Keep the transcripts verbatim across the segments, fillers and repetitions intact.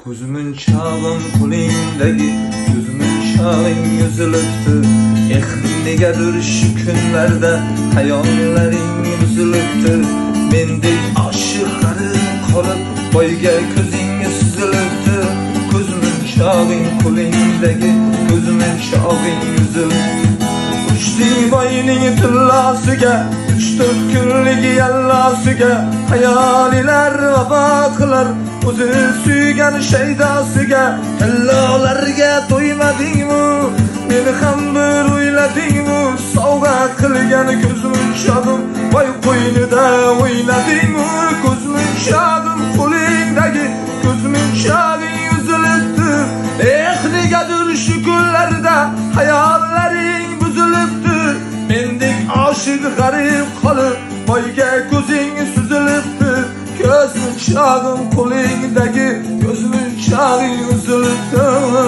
Ko'zimning chog'im qo'lingdagi, ko'zimning chog'ing uzilibdi. Eh, negadir shu kunlarda hayollaring buzilibdi. Mendek oshiq g'arib qolib, boyga ko'zing suzilibdi. Ko'zimning chog'ing qo'lingdagi, ko'zimning chog'ing uzilibdi. Uchding boyning tillasiga, uch to'rt kunlik yallasiga, hayolilar vafo qilar o'zi suygan shaydosiga. Tillolarga to'ymadingmi, meni ham bir o'yladingmi? Sovg'a qilgan ko'zimning chog'im voy qo'ynida o'ynadingmi? Ko'zimning chog'im qo'lingdagi, ko'zimning chog'ing uzilibdi. Eh, negadir shu kunlarda hayollaring buzilibdi. Mendek oshiq g'arib qolib, boyga ko'zing suzilibdi. Ko'zimning chog'im qo'lingdagi, ko'zimning chog'ing uzilibdi.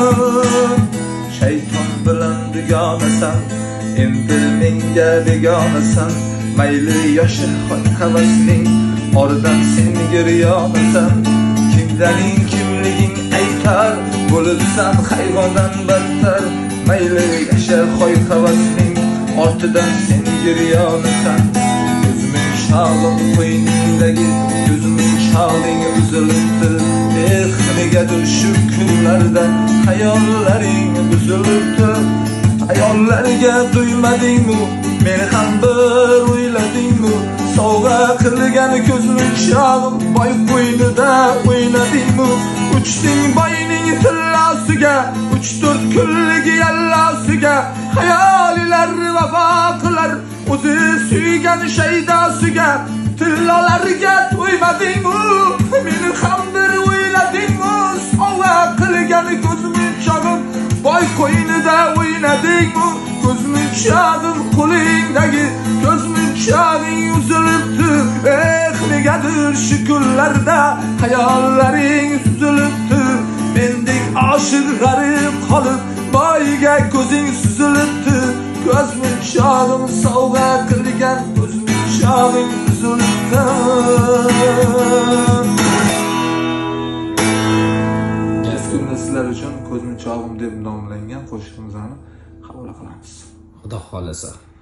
Shayton bilan dugonasan, endi menga begonasan. Mayli yoshi hoy havasning, oradan sen giryonasan. Kimdaning kimliging aytar, bo'libsan hayvondan battar. Mayli yasha hoy havasning, ortidan sen giryonasan. Ko'zimning chog'im qo'yningdagi, ko'zimning chog'ing uzilibdi. Eh, negadir shu kunlarda hayollaring buzilibdi. Hayollarga to'ymadingmi, meni ham bir o'yladingmi? Sovg'a qilgan ko'zimning chog'im boy qo'ynida o'ynadingmi? Uchding boyning tillasiga, uch to'rt kunlik yallasiga, hayolilar vafo qilar o'zi suygan shaydosiga. Tillolarga to'ymadingmi, meni ham bir o'yladingmi? Sovg'a qilgan ko'zimning chog'im boy qo'ynida o'ynadingmi? Ko'zimning chog'im qo'lingdagi, ko'zimning chog'ing uzilibdi. Eh, negadir shu kunlarda hayollaring suzilibdi. Mendek oshiq g'arib qolib, boyga ko'zing suzilibdi. Ko'zimning chog'im sovg'a qilgan, ko'zimning chog'ing uzilibdi. Kunda sizlar uchun ko'zimning chog'im deb nomlangan qo'shiqimizni havola qilamiz. Xudo xolasa.